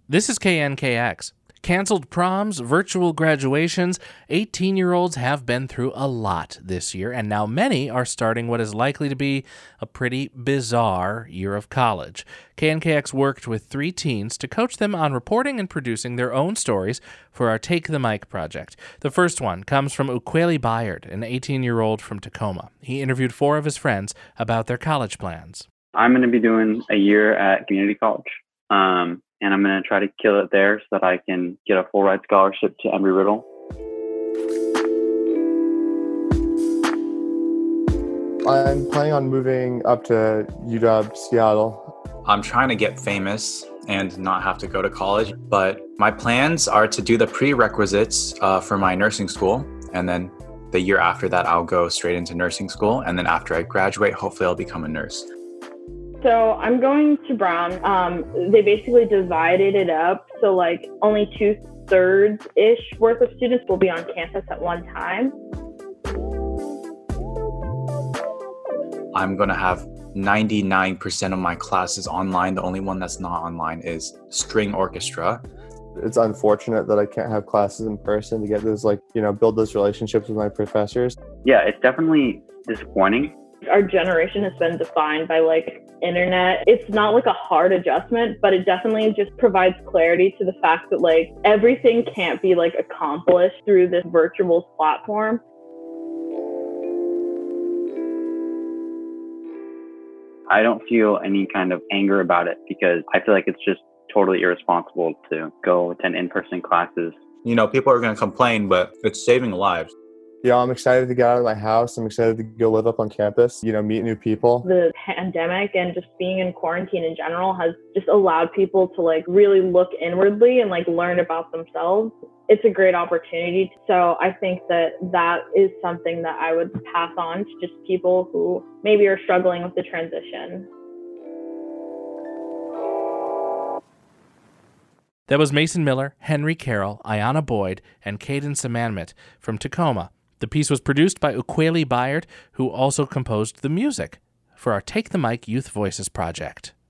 This is KNKX. Canceled proms, virtual graduations, 18-year-olds have been through a lot this year, and now many are starting what is likely to be a pretty bizarre year of college. KNKX worked with 3 teens to coach them on reporting and producing their own stories for our Take the Mic project. The first one comes from Ukweli Bayard, an 18-year-old from Tacoma. He interviewed 4 of his friends about their college plans. I'm going to be doing a year at community college. And I'm going to try to kill it there so that I can get a full ride scholarship to Embry-Riddle. I'm planning on moving up to UW Seattle. I'm trying to get famous and not have to go to college, but my plans are to do the prerequisites for my nursing school, and then the year after that, I'll go straight into nursing school, and then after I graduate, hopefully I'll become a nurse. So I'm going to Brown. They basically divided it up. So like only 2/3-ish worth of students will be on campus at one time. I'm going to have 99% of my classes online. The only one that's not online is string orchestra. It's unfortunate that I can't have classes in person to get those, build those relationships with my professors. Yeah, it's definitely disappointing. Our generation has been defined by internet. It's not a hard adjustment, but it definitely just provides clarity to the fact that everything can't be accomplished through this virtual platform. I don't feel any kind of anger about it because I feel like it's just totally irresponsible to go attend in-person classes. People are going to complain, but it's saving lives. Yeah, I'm excited to get out of my house. I'm excited to go live up on campus, meet new people. The pandemic and just being in quarantine in general has just allowed people to really look inwardly and learn about themselves. It's a great opportunity. So I think that is something that I would pass on to just people who maybe are struggling with the transition. That was Mason Miller, Henry Carroll, Ayanna Boyd, and Caden Samanmit from Tacoma. The piece was produced by Ukweli Bayard, who also composed the music for our Take the Mic Youth Voices project.